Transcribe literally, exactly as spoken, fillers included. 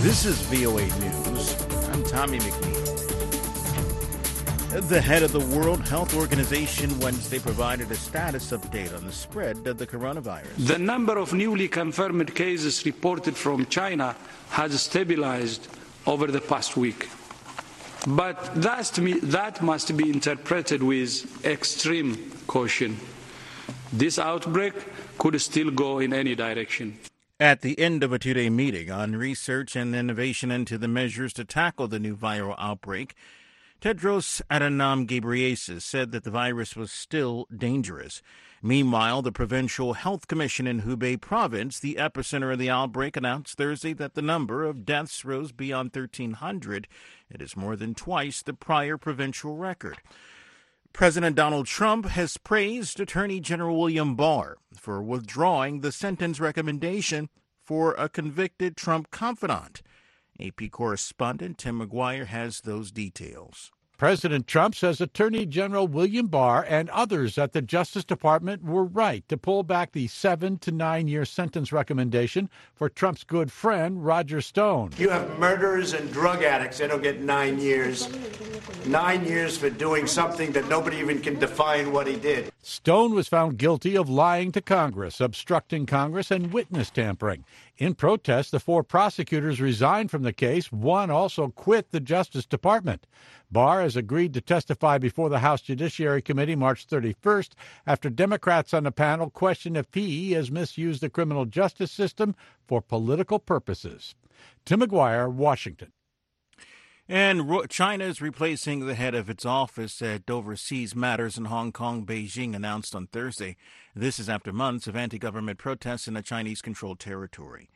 This is V O A News. I'm Tommy McNeil. The head of the World Health Organization Wednesday provided a status update on the spread of the coronavirus. The number of newly confirmed cases reported from China has stabilized over the past week. But that must be interpreted with extreme caution. This outbreak could still go in any direction. At the end of a two-day meeting on research and innovation into the measures to tackle the new viral outbreak, Tedros Adhanom Ghebreyesus said that the virus was still dangerous. Meanwhile, the Provincial Health Commission in Hubei province, the epicenter of the outbreak, announced Thursday that the number of deaths rose beyond thirteen hundred. It is more than twice the prior provincial record. President Donald Trump has praised Attorney General William Barr for withdrawing the sentence recommendation for a convicted Trump confidant. A P correspondent Tim McGuire has those details. President Trump says Attorney General William Barr and others at the Justice Department were right to pull back the seven to nine year sentence recommendation for Trump's good friend, Roger Stone. You have murderers and drug addicts. They don't get nine years. Nine years for doing something that nobody even can define what he did. Stone was found guilty of lying to Congress, obstructing Congress, and witness tampering. In protest, the four prosecutors resigned from the case. One also quit the Justice Department. Barr has agreed to testify before the House Judiciary Committee March thirty-first after Democrats on the panel question if he has misused the criminal justice system for political purposes. Tim McGuire, Washington. And China is replacing the head of its office at overseas matters in Hong Kong, Beijing announced on Thursday. This is after months of anti-government protests in a Chinese-controlled territory.